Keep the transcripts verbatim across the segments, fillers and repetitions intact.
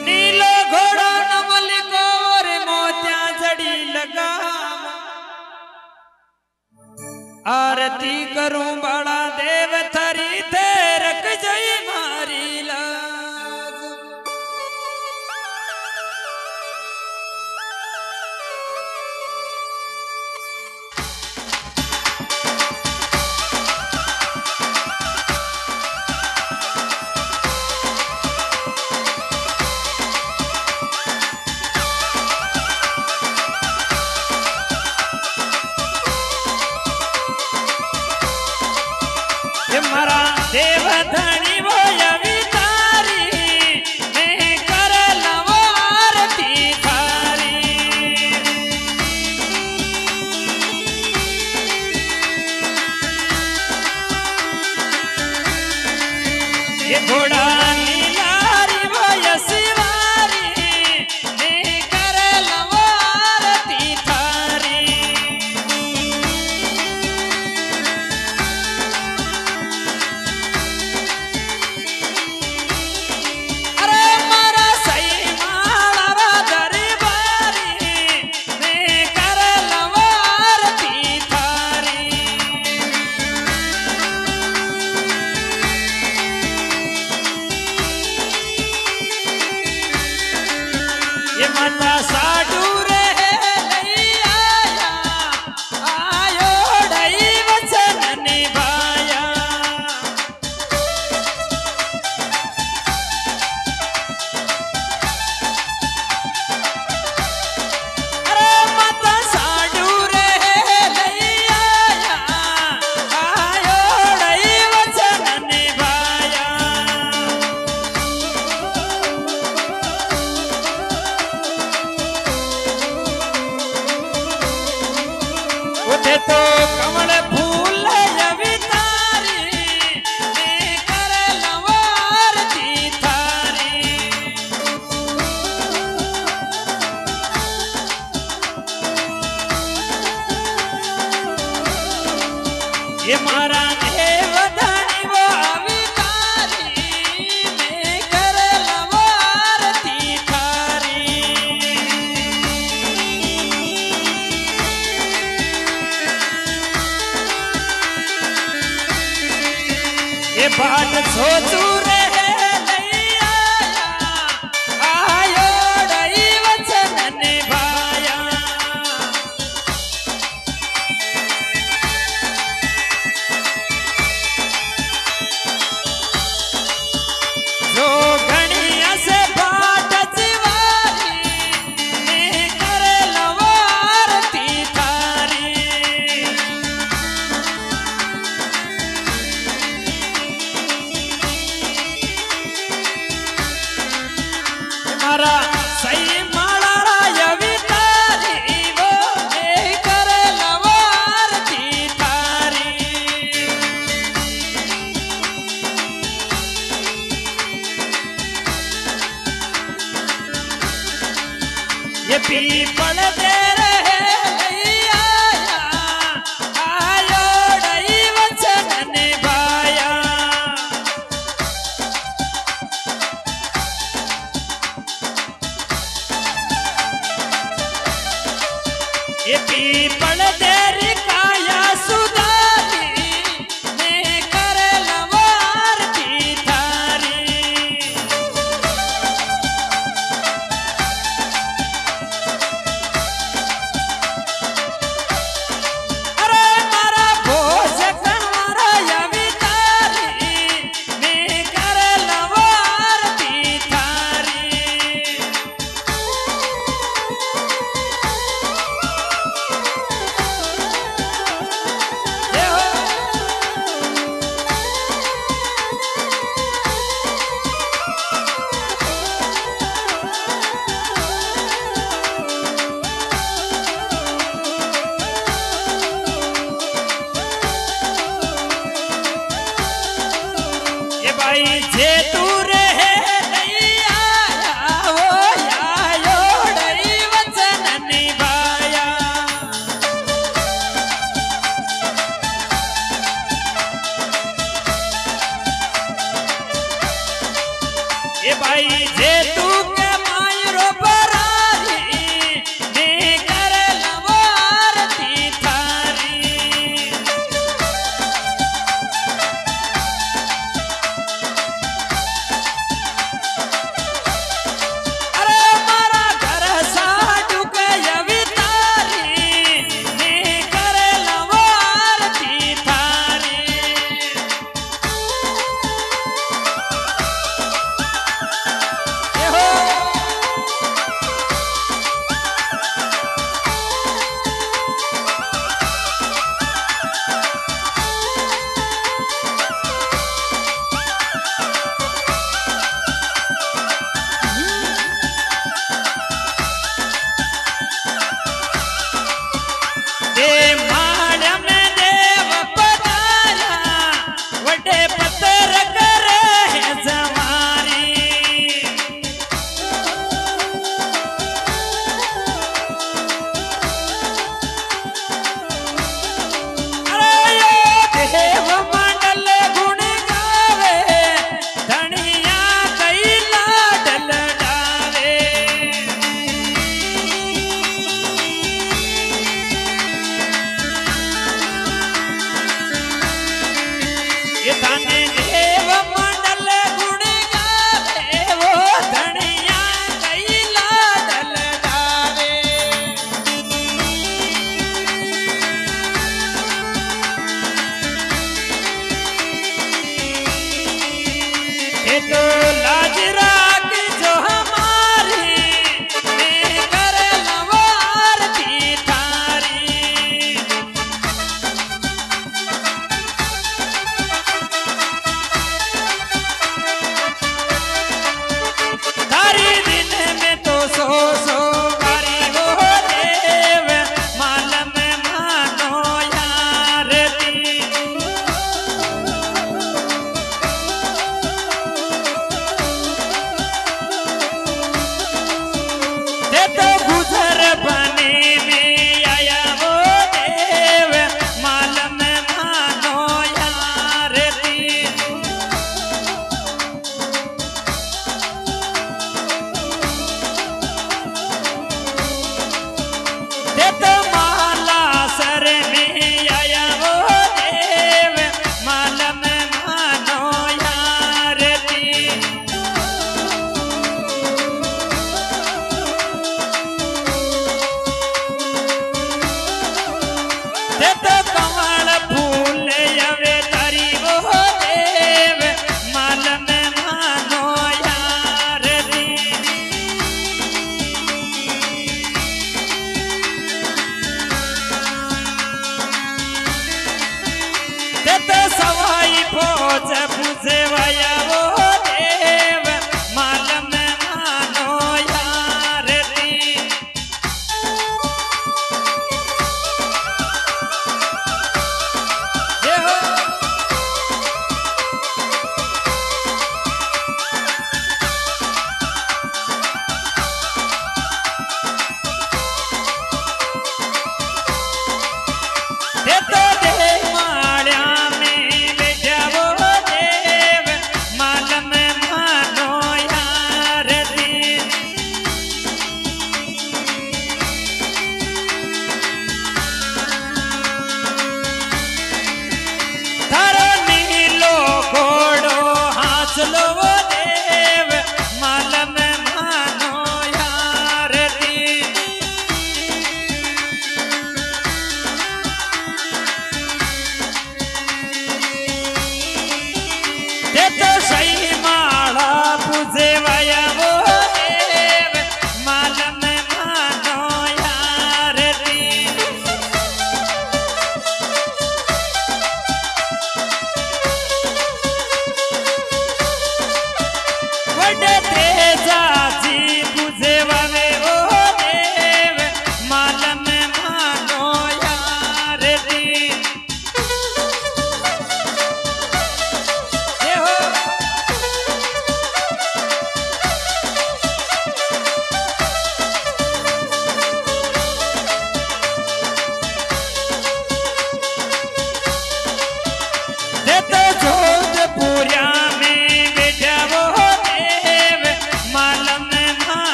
नीलो घोड़ो नमल को रे मोत्या जड़ी लगा आरती करूं बड़ा देव थरी थे रख जई मारी लाज। मारा देव धनी वो अवितारी मैं कर लवो आरती थारी। ये घोड़ा नीलारी वो यशिवारी मैं कर लवो आरती थारी। ये माता साधु रे लई आया आयो ढई वचन निभाया। अरे माता साधु रे लई आया आयो ढई वचन निभाया। उठे तो कमल फूल अवितारी मैं कर लवो आरती थारी। ये मारा देव धनी वो अवितारी मैं कर लवो आरती थारी। ये बात सोचू रे लई आया आयो ढई वचन निभाया। जो घड़िया से बाट जीवारी मैं कर लवो आरती थारी। मारा सही माला अवितारी वो मैं कर लवो आरती थारी। ये पीपल दे रहे लई आया आयो ढई वचन निभाया। ये पीपल देरी काया सुधारी मैं कर लवो आरती थारी। अरे मारा भोज कंवरा अवितारी मैं कर लवो आरती थारी। सो बारी हो देव माल में मानो यारती। ते तो गुजर बने में आया वो देव माल में मानो यारती।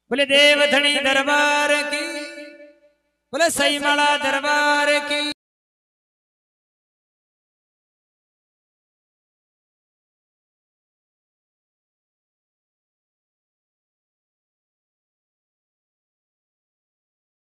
बोले देवधनी दरबार की, बोले सईमाला दरबार की।